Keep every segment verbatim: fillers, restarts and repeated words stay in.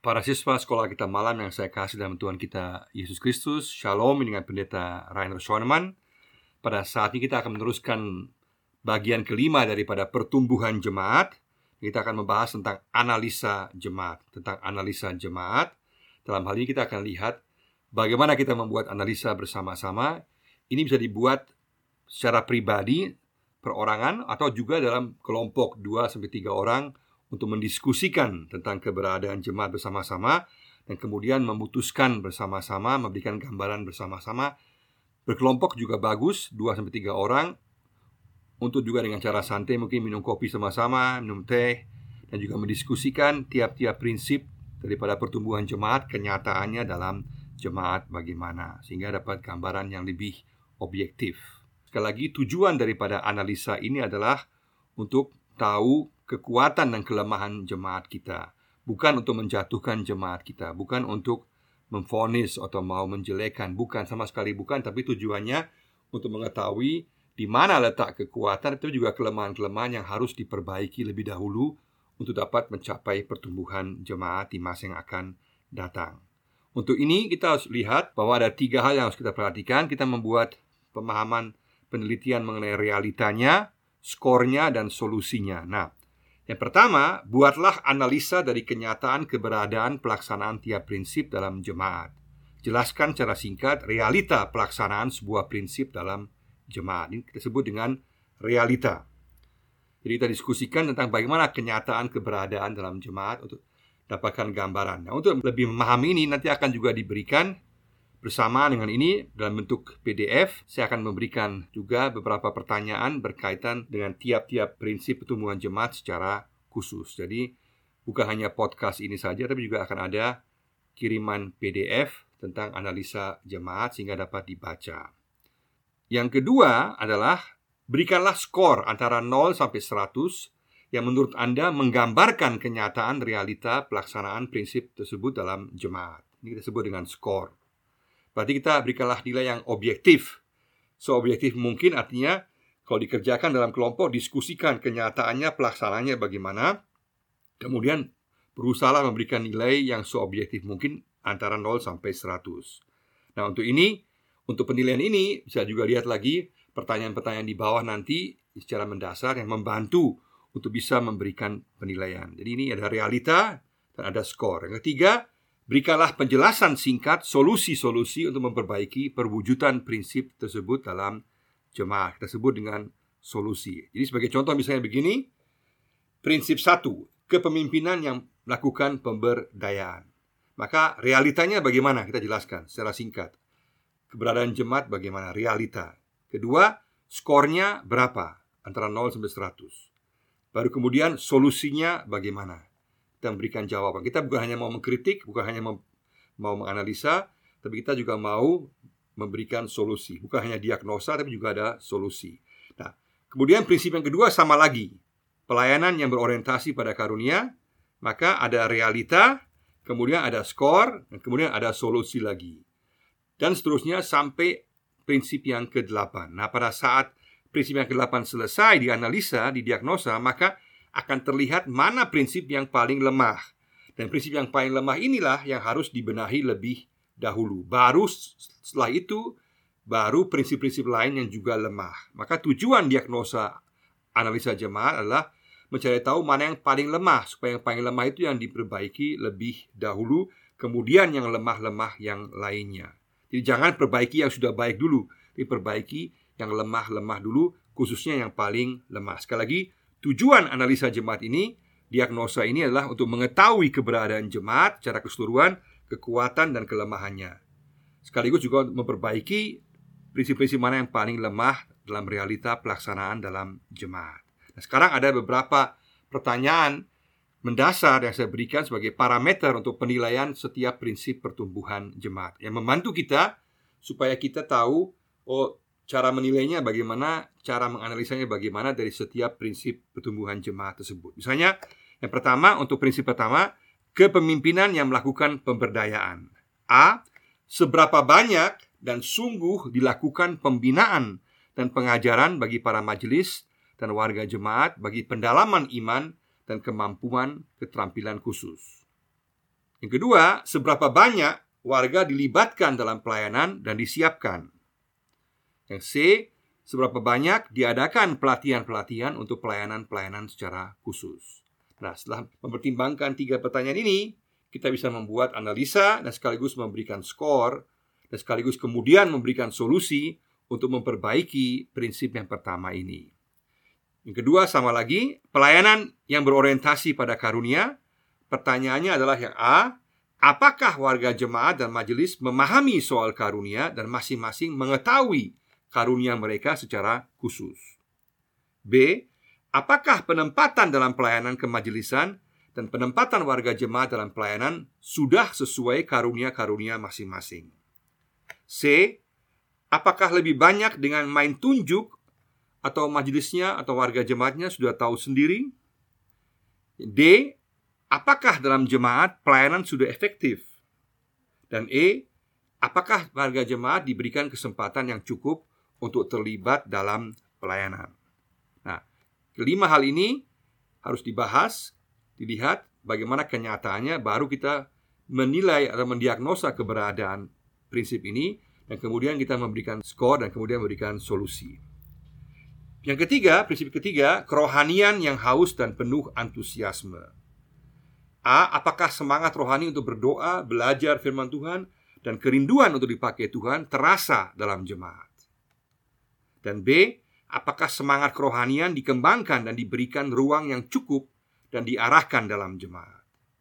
Para siswa sekolah kita malam yang saya kasih dalam Tuhan kita Yesus Kristus, Shalom dengan Pendeta Rainer Schoenemann. Pada saat ini kita akan meneruskan bagian kelima daripada pertumbuhan jemaat. Kita akan membahas tentang analisa jemaat. Tentang analisa jemaat. Dalam hal ini kita akan lihat bagaimana kita membuat analisa bersama-sama. Ini bisa dibuat secara pribadi, perorangan, atau juga dalam kelompok dua sampai tiga orang untuk mendiskusikan tentang keberadaan jemaat bersama-sama dan kemudian memutuskan bersama-sama, memberikan gambaran bersama-sama. Berkelompok juga bagus, dua sampai tiga orang, untuk juga dengan cara santai mungkin minum kopi sama-sama, minum teh, dan juga mendiskusikan tiap-tiap prinsip daripada pertumbuhan jemaat, kenyataannya dalam jemaat bagaimana, sehingga dapat gambaran yang lebih objektif. Sekali lagi, tujuan daripada analisa ini adalah untuk tahu kekuatan dan kelemahan jemaat kita, bukan untuk menjatuhkan jemaat kita, bukan untuk memvonis atau mau menjelekkan, bukan, sama sekali bukan, tapi tujuannya untuk mengetahui di mana letak kekuatan, itu juga kelemahan-kelemahan yang harus diperbaiki lebih dahulu untuk dapat mencapai pertumbuhan jemaat di masa yang akan datang. Untuk ini kita harus lihat bahwa ada tiga hal yang harus kita perhatikan. Kita membuat pemahaman penelitian mengenai realitanya, skornya, dan solusinya. Nah, yang pertama, buatlah analisa dari kenyataan keberadaan pelaksanaan tiap prinsip dalam jemaat. Jelaskan secara singkat realita pelaksanaan sebuah prinsip dalam jemaat. Ini kita sebut dengan realita. Jadi kita diskusikan tentang bagaimana kenyataan keberadaan dalam jemaat untuk dapatkan gambaran. Nah, untuk lebih memahami ini nanti akan juga diberikan bersama dengan ini dalam bentuk P D F. Saya akan memberikan juga beberapa pertanyaan berkaitan dengan tiap-tiap prinsip pertumbuhan jemaat secara khusus. Jadi bukan hanya podcast ini saja, tapi juga akan ada kiriman P D F tentang analisa jemaat sehingga dapat dibaca. Yang kedua adalah berikanlah skor antara nol sampai seratus yang menurut Anda menggambarkan kenyataan realita pelaksanaan prinsip tersebut dalam jemaat. Ini kita sebut dengan skor. Berarti kita berikanlah nilai yang objektif. Seobjektif mungkin, artinya kalau dikerjakan dalam kelompok, diskusikan kenyataannya, pelaksanaannya bagaimana. Kemudian berusahalah memberikan nilai yang seobjektif mungkin antara nol sampai seratus. Nah, untuk ini, untuk penilaian ini bisa juga lihat lagi pertanyaan-pertanyaan di bawah nanti secara mendasar yang membantu untuk bisa memberikan penilaian. Jadi ini ada realita dan ada skor. Yang ketiga, berikanlah penjelasan singkat solusi-solusi untuk memperbaiki perwujudan prinsip tersebut dalam jemaat. Kita sebut dengan solusi. Jadi sebagai contoh misalnya begini, prinsip satu, kepemimpinan yang melakukan pemberdayaan. Maka realitanya bagaimana? Kita jelaskan secara singkat. Keberadaan jemaat bagaimana? Realita. Kedua, skornya berapa? Antara nol sampai seratus. Baru kemudian solusinya bagaimana? Kita memberikan jawaban. Kita bukan hanya mau mengkritik, bukan hanya mau, mau menganalisa, tapi kita juga mau memberikan solusi. Bukan hanya diagnosa, tapi juga ada solusi. Nah, kemudian prinsip yang kedua sama lagi. Pelayanan yang berorientasi pada karunia. Maka ada realita, kemudian ada skor, dan kemudian ada solusi lagi. Dan seterusnya sampai prinsip yang kedelapan. Nah, pada saat prinsip yang kedelapan selesai dianalisa, didiagnosa, maka akan terlihat mana prinsip yang paling lemah. Dan prinsip yang paling lemah inilah yang harus dibenahi lebih dahulu. Baru setelah itu, baru prinsip-prinsip lain yang juga lemah. Maka tujuan diagnosa analisa jemaat adalah mencari tahu mana yang paling lemah, supaya yang paling lemah itu yang diperbaiki lebih dahulu, kemudian yang lemah-lemah yang lainnya. Jadi jangan perbaiki yang sudah baik dulu, tapi perbaiki yang lemah-lemah dulu, khususnya yang paling lemah. Sekali lagi, tujuan analisa jemaat ini, diagnosa ini adalah untuk mengetahui keberadaan jemaat secara keseluruhan, kekuatan dan kelemahannya. Sekaligus juga memperbaiki prinsip-prinsip mana yang paling lemah dalam realita pelaksanaan dalam jemaat. Nah, sekarang ada beberapa pertanyaan mendasar yang saya berikan sebagai parameter untuk penilaian setiap prinsip pertumbuhan jemaat, yang membantu kita supaya kita tahu, oh, cara menilainya bagaimana, cara menganalisanya bagaimana dari setiap prinsip pertumbuhan jemaat tersebut. Misalnya, yang pertama, untuk prinsip pertama, kepemimpinan yang melakukan pemberdayaan. A. Seberapa banyak dan sungguh dilakukan pembinaan dan pengajaran bagi para majelis dan warga jemaat bagi pendalaman iman dan kemampuan keterampilan khusus. Yang kedua, seberapa banyak warga dilibatkan dalam pelayanan dan disiapkan. Yang C, seberapa banyak diadakan pelatihan-pelatihan untuk pelayanan-pelayanan secara khusus. Nah, setelah mempertimbangkan tiga pertanyaan ini, kita bisa membuat analisa dan sekaligus memberikan skor, dan sekaligus kemudian memberikan solusi untuk memperbaiki prinsip yang pertama ini. Yang kedua, sama lagi, pelayanan yang berorientasi pada karunia. Pertanyaannya adalah yang A, apakah warga jemaat dan majelis memahami soal karunia dan masing-masing mengetahui karunia mereka secara khusus? B, apakah penempatan dalam pelayanan kemajelisan dan penempatan warga jemaat dalam pelayanan sudah sesuai karunia-karunia masing-masing? C, apakah lebih banyak dengan main tunjuk atau majelisnya atau warga jemaatnya sudah tahu sendiri? D, apakah dalam jemaat pelayanan sudah efektif? Dan E, apakah warga jemaat diberikan kesempatan yang cukup untuk terlibat dalam pelayanan? Nah, kelima hal ini harus dibahas, dilihat bagaimana kenyataannya, baru kita menilai atau mendiagnosa keberadaan prinsip ini, dan kemudian kita memberikan skor dan kemudian memberikan solusi. Yang ketiga, prinsip ketiga, kerohanian yang haus dan penuh antusiasme. A, apakah semangat rohani untuk berdoa, belajar firman Tuhan, dan kerinduan untuk dipakai Tuhan terasa dalam jemaat? Dan B, apakah semangat kerohanian dikembangkan dan diberikan ruang yang cukup dan diarahkan dalam jemaat?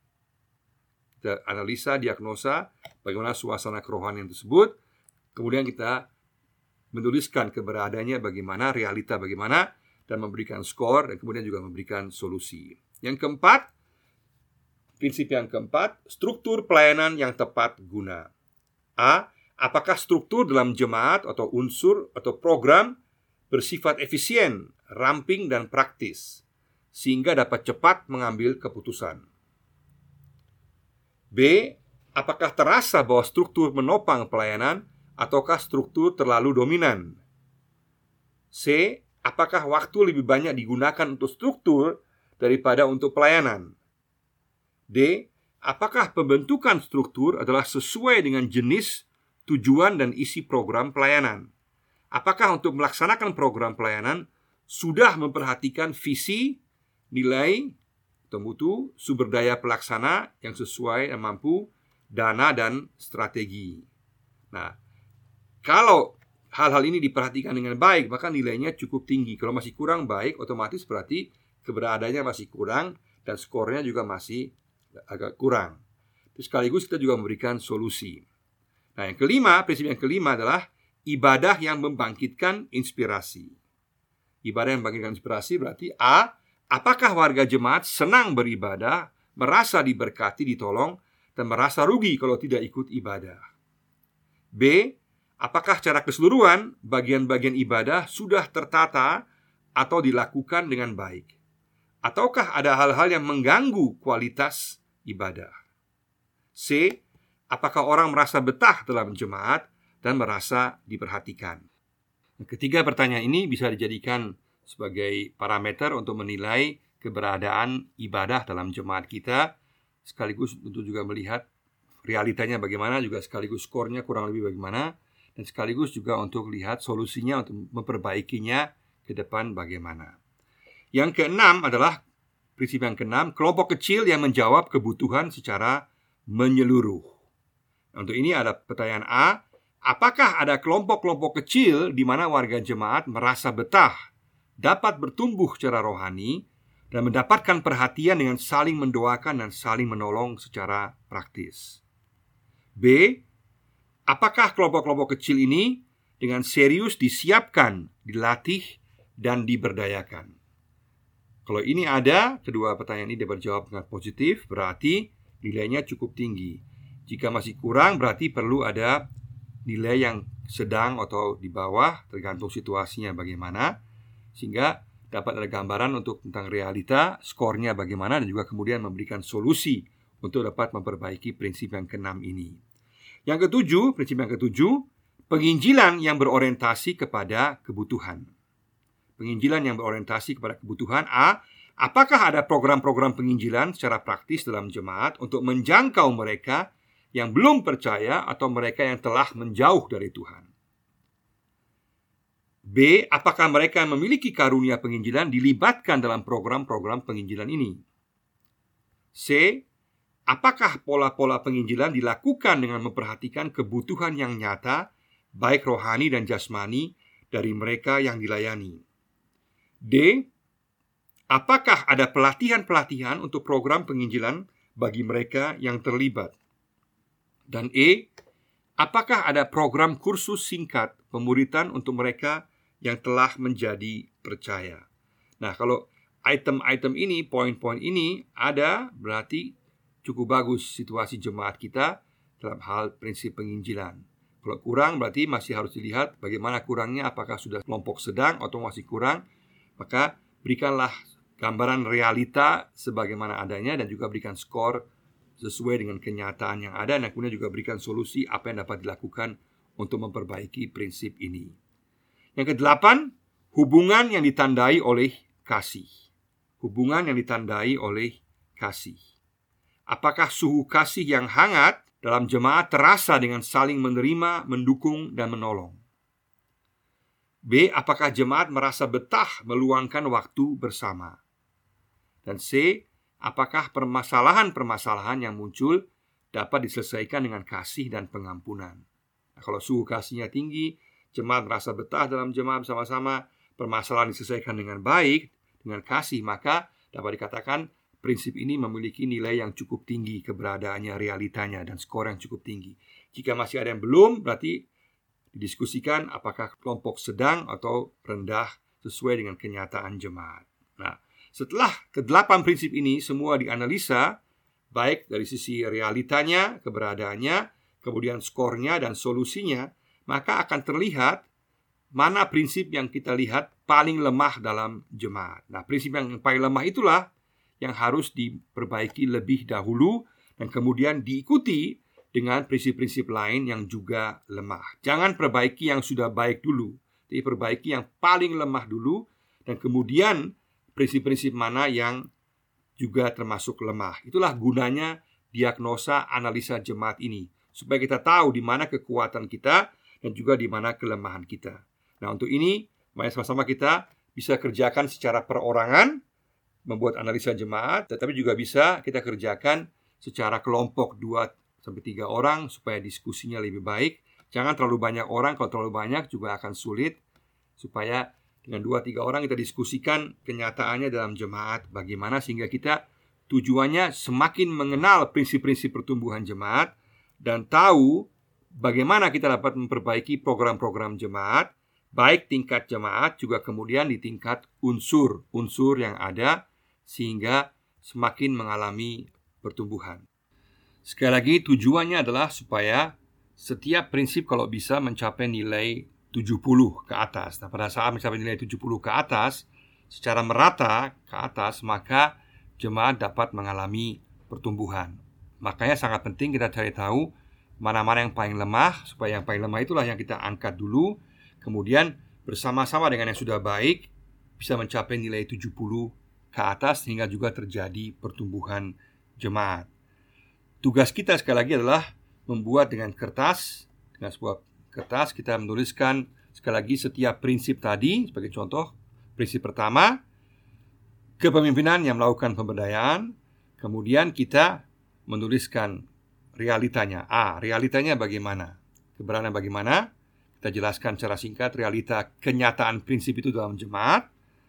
Kita analisa, diagnosa bagaimana suasana kerohanian tersebut. Kemudian kita menuliskan keberadaannya bagaimana, realita bagaimana, dan memberikan skor, dan kemudian juga memberikan solusi. Yang keempat, prinsip yang keempat, struktur pelayanan yang tepat guna. A, apakah struktur dalam jemaat atau unsur atau program bersifat efisien, ramping, dan praktis, sehingga dapat cepat mengambil keputusan? B, apakah terasa bahwa struktur menopang pelayanan ataukah struktur terlalu dominan? C, apakah waktu lebih banyak digunakan untuk struktur daripada untuk pelayanan? D, apakah pembentukan struktur adalah sesuai dengan jenis, tujuan, dan isi program pelayanan? Apakah untuk melaksanakan program pelayanan sudah memperhatikan visi, nilai, atau mutu, sumber daya pelaksana yang sesuai dan mampu, dana, dan strategi? Nah, kalau hal-hal ini diperhatikan dengan baik, maka nilainya cukup tinggi. Kalau masih kurang baik, otomatis berarti keberadaannya masih kurang dan skornya juga masih agak kurang. Terus sekaligus kita juga memberikan solusi. Nah, yang kelima, prinsip yang kelima adalah ibadah yang membangkitkan inspirasi. Ibadah yang membangkitkan inspirasi berarti A, apakah warga jemaat senang beribadah, merasa diberkati, ditolong, dan merasa rugi kalau tidak ikut ibadah? B, apakah secara keseluruhan bagian-bagian ibadah sudah tertata atau dilakukan dengan baik? Ataukah ada hal-hal yang mengganggu kualitas ibadah? C, apakah orang merasa betah dalam jemaat dan merasa diperhatikan? Ketiga pertanyaan ini bisa dijadikan sebagai parameter untuk menilai keberadaan ibadah dalam jemaat kita, sekaligus untuk juga melihat realitanya bagaimana, juga sekaligus skornya kurang lebih bagaimana, dan sekaligus juga untuk lihat solusinya untuk memperbaikinya ke depan bagaimana. Yang keenam adalah prinsip yang keenam, kelompok kecil yang menjawab kebutuhan secara menyeluruh. Untuk ini ada pertanyaan A, apakah ada kelompok-kelompok kecil di mana warga jemaat merasa betah, dapat bertumbuh secara rohani, dan mendapatkan perhatian dengan saling mendoakan dan saling menolong secara praktis? B, apakah kelompok-kelompok kecil ini dengan serius disiapkan, dilatih, dan diberdayakan? Kalau ini ada, kedua pertanyaan ini dapat dijawab dengan positif, berarti nilainya cukup tinggi. Jika masih kurang, berarti perlu ada nilai yang sedang atau di bawah, tergantung situasinya bagaimana, sehingga dapat ada gambaran untuk tentang realita, skornya bagaimana, dan juga kemudian memberikan solusi untuk dapat memperbaiki prinsip yang keenam ini. Yang ketujuh, prinsip yang ketujuh, penginjilan yang berorientasi kepada kebutuhan. Penginjilan yang berorientasi kepada kebutuhan. A, Apakah ada program-program penginjilan secara praktis dalam jemaat untuk menjangkau mereka yang belum percaya atau mereka yang telah menjauh dari Tuhan? B. Apakah mereka yang memiliki karunia penginjilan dilibatkan dalam program-program penginjilan ini? C. Apakah pola-pola penginjilan dilakukan dengan memperhatikan kebutuhan yang nyata, baik rohani dan jasmani, dari mereka yang dilayani? D. Apakah ada pelatihan-pelatihan untuk program penginjilan bagi mereka yang terlibat? Dan E. Apakah ada program kursus singkat pemuritan untuk mereka yang telah menjadi percaya? Nah, kalau item-item ini, poin-poin ini ada, berarti cukup bagus situasi jemaat kita dalam hal prinsip penginjilan. Kalau kurang, berarti masih harus dilihat bagaimana kurangnya, apakah sudah kelompok sedang atau masih kurang. Maka berikanlah gambaran realita sebagaimana adanya dan juga berikan skor sesuai dengan kenyataan yang ada, dan kemudian juga berikan solusi apa yang dapat dilakukan untuk memperbaiki prinsip ini. Yang kedelapan, hubungan yang ditandai oleh kasih. Hubungan yang ditandai oleh kasih. Apakah suhu kasih yang hangat dalam jemaat terasa dengan saling menerima, mendukung, dan menolong? B. Apakah jemaat merasa betah meluangkan waktu bersama? Dan C. Apakah permasalahan-permasalahan yang muncul dapat diselesaikan dengan kasih dan pengampunan? Nah, kalau suhu kasihnya tinggi, jemaat merasa betah dalam jemaat bersama-sama, permasalahan diselesaikan dengan baik, dengan kasih, maka dapat dikatakan prinsip ini memiliki nilai yang cukup tinggi, keberadaannya, realitanya, dan skor yang cukup tinggi. Jika masih ada yang belum, berarti didiskusikan apakah kelompok sedang atau rendah sesuai dengan kenyataan jemaat. Nah, setelah kedelapan prinsip ini semua dianalisa, baik dari sisi realitanya, keberadaannya, kemudian skornya dan solusinya, maka akan terlihat mana prinsip yang kita lihat paling lemah dalam jemaat. Nah, prinsip yang paling lemah itulah yang harus diperbaiki lebih dahulu dan kemudian diikuti dengan prinsip-prinsip lain yang juga lemah. Jangan perbaiki yang sudah baik dulu, tapi perbaiki yang paling lemah dulu, dan kemudian prinsip-prinsip mana yang juga termasuk lemah. Itulah gunanya diagnosa analisa jemaat ini, supaya kita tahu di mana kekuatan kita dan juga di mana kelemahan kita. Nah, untuk ini mari sama-sama kita bisa kerjakan secara perorangan, membuat analisa jemaat, tetapi juga bisa kita kerjakan secara kelompok dua sampai tiga orang supaya diskusinya lebih baik. Jangan terlalu banyak orang, kalau terlalu banyak juga akan sulit. Supaya dengan dua tiga orang kita diskusikan kenyataannya dalam jemaat bagaimana, sehingga kita tujuannya semakin mengenal prinsip-prinsip pertumbuhan jemaat dan tahu bagaimana kita dapat memperbaiki program-program jemaat, baik tingkat jemaat juga kemudian di tingkat unsur-unsur yang ada, sehingga semakin mengalami pertumbuhan. Sekali lagi, tujuannya adalah supaya setiap prinsip kalau bisa mencapai nilai tujuh puluh ke atas. Nah, pada saat mencapai nilai tujuh puluh ke atas, secara merata ke atas, maka jemaat dapat mengalami pertumbuhan. Makanya sangat penting kita cari tahu mana-mana yang paling lemah, supaya yang paling lemah itulah yang kita angkat dulu. Kemudian bersama-sama dengan yang sudah baik bisa mencapai nilai tujuh puluh ke atas, sehingga juga terjadi pertumbuhan jemaat. Tugas kita sekali lagi adalah membuat dengan kertas, dengan sebuah kertas kita menuliskan sekali lagi setiap prinsip tadi. Sebagai contoh, prinsip pertama, kepemimpinan yang melakukan pemberdayaan. Kemudian kita menuliskan realitanya. A. Realitanya bagaimana? Keberadaan bagaimana? Kita jelaskan secara singkat realita kenyataan prinsip itu dalam jemaat.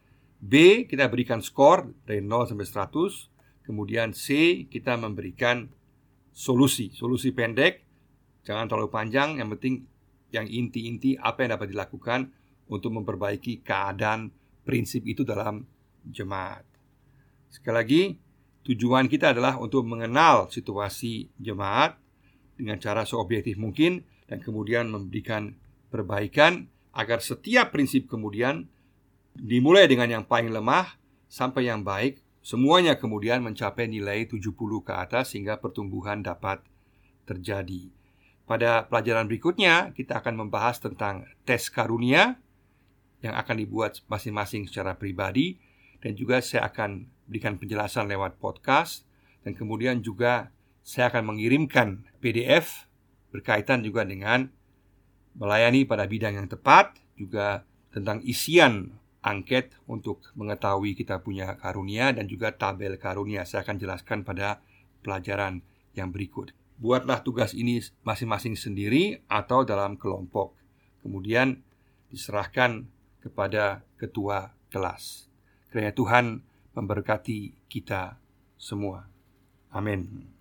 B. Kita berikan skor dari nol sampai seratus. Kemudian C. Kita memberikan solusi. Solusi pendek, jangan terlalu panjang. Yang penting yang inti-inti apa yang dapat dilakukan untuk memperbaiki keadaan prinsip itu dalam jemaat. Sekali lagi, tujuan kita adalah untuk mengenal situasi jemaat dengan cara seobjektif mungkin, dan kemudian memberikan perbaikan agar setiap prinsip kemudian dimulai dengan yang paling lemah sampai yang baik, semuanya kemudian mencapai nilai tujuh puluh ke atas sehingga pertumbuhan dapat terjadi. Pada pelajaran berikutnya kita akan membahas tentang tes karunia yang akan dibuat masing-masing secara pribadi, dan juga saya akan berikan penjelasan lewat podcast, dan kemudian juga saya akan mengirimkan P D F berkaitan juga dengan melayani pada bidang yang tepat, juga tentang isian angket untuk mengetahui kita punya karunia dan juga tabel karunia. Saya akan jelaskan pada pelajaran yang berikut. Buatlah tugas ini masing-masing sendiri atau dalam kelompok. Kemudian diserahkan kepada ketua kelas. Kiranya Tuhan memberkati kita semua. Amin.